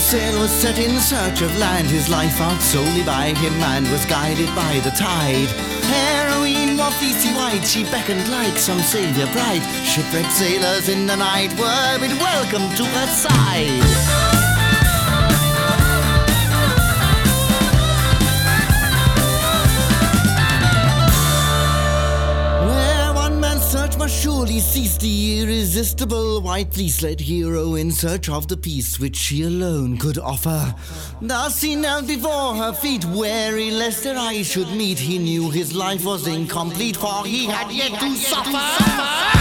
sail was set in search of land, his life out solely by him and was guided by the tide. Heroine was fleecy white, she beckoned like some savior bright. Shipwrecked sailors in the night were bid welcome to her side. Must surely cease the irresistible white fleece-led hero in search of the peace which she alone could offer. Thus he knelt before her feet, wary lest their eyes should meet. He knew his life was incomplete, for he had yet to suffer.